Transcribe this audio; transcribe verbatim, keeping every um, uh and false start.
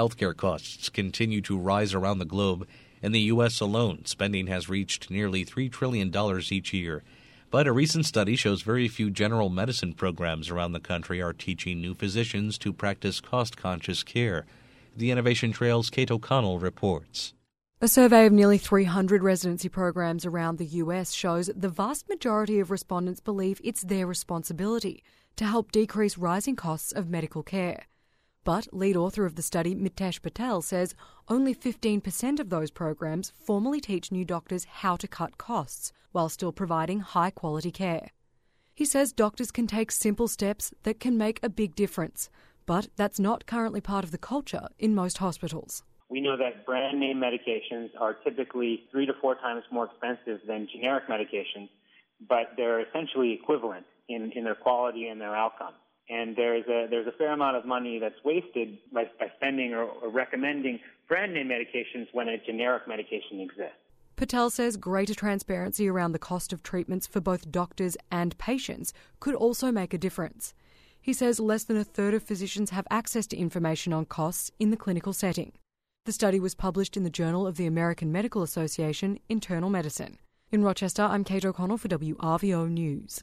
Healthcare costs continue to rise around the globe. In the U S alone, spending has reached nearly three trillion dollars each year. But a recent study shows very few general medicine programs around the country are teaching new physicians to practice cost-conscious care. The Innovation Trail's Kate O'Connell reports. A survey of nearly three hundred residency programs around the U S shows the vast majority of respondents believe it's their responsibility to help decrease rising costs of medical care. But lead author of the study, Mitesh Patel, says only fifteen percent of those programs formally teach new doctors how to cut costs while still providing high-quality care. He says doctors can take simple steps that can make a big difference, but that's not currently part of the culture in most hospitals. We know that brand name medications are typically three to four times more expensive than generic medications, but they're essentially equivalent in, in their quality and their outcomes. And there's a there's a fair amount of money that's wasted by, by spending or, or recommending brand name medications when a generic medication exists. Patel says greater transparency around the cost of treatments for both doctors and patients could also make a difference. He says less than a third of physicians have access to information on costs in the clinical setting. The study was published in the Journal of the American Medical Association, Internal Medicine. In Rochester, I'm Kate O'Connell for W R V O News.